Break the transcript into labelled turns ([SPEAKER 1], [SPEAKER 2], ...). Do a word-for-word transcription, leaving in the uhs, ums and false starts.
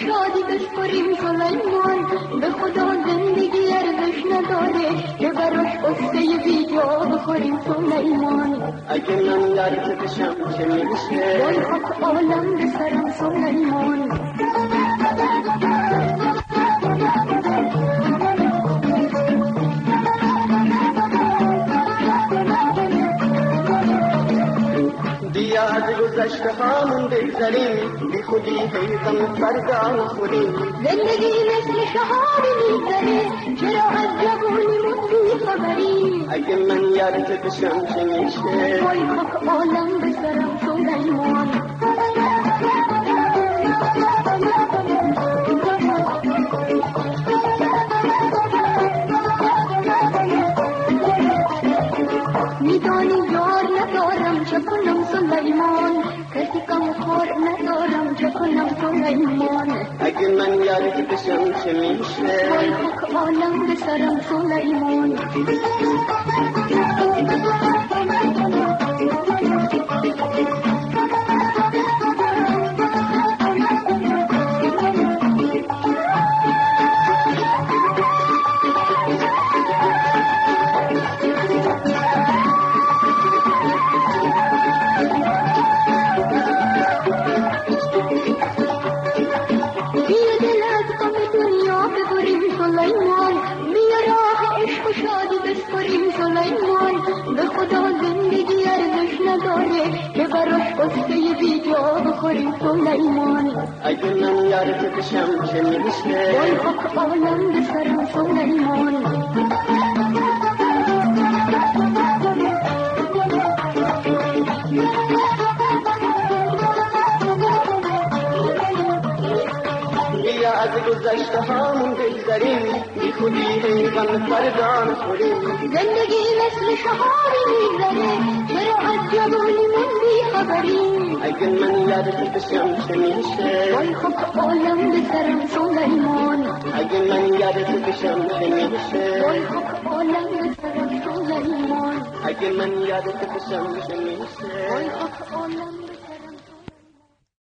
[SPEAKER 1] شادی بسپریم سلیمان. به خدا زندگی ارزش نداره که براش قصه بیجا بخوریم سلیمان.
[SPEAKER 2] اگه من در کتشم چه میشه؟
[SPEAKER 1] وای خاک عالم به سرم سلیمان.
[SPEAKER 2] بیا از گذشته هامون بگذریم، بی خودی حیطم فردا نخوریم.
[SPEAKER 1] زندگی مثل شهاری میگذره، چرا از جوونیمون بی خبریم؟
[SPEAKER 2] اگه من یادت بشم چه میشه؟
[SPEAKER 1] وای خاک عالم به سرم سلیمان. میدانی یار ندارم چه کنم سلیمان، کسی کم خور ندارم چه کنم سلیمان.
[SPEAKER 2] اگه من یادت بشم چه میشه؟
[SPEAKER 1] وای خاک عالم به سرم سلیمان. سلیمان بیا راه عشق و شادی بسپریم سلیمان. به خدا زندگی ارزش نداره که براش قصه بیجا بخوریم سلیمان.
[SPEAKER 2] اگه من یادت بشم چه میشه؟
[SPEAKER 1] وای خاک عالم به سرم سلیمان.
[SPEAKER 2] بیا از گذشته هامون بگذریم، بی خودی حیطم فردا نخوریم.
[SPEAKER 1] زندگی مثل شهاری میگذره، چرا از جوونیمون بی خبریم؟
[SPEAKER 2] اگه من یادت بشم چه میشه؟
[SPEAKER 1] وای خاک عالم به سرم سلیمان.
[SPEAKER 2] اگه من یادت بشم چه میشه؟
[SPEAKER 1] وای خاک عالم به سرم سلیمان.
[SPEAKER 2] اگه من یادت بشم چه میشه؟
[SPEAKER 1] وای خاک عالم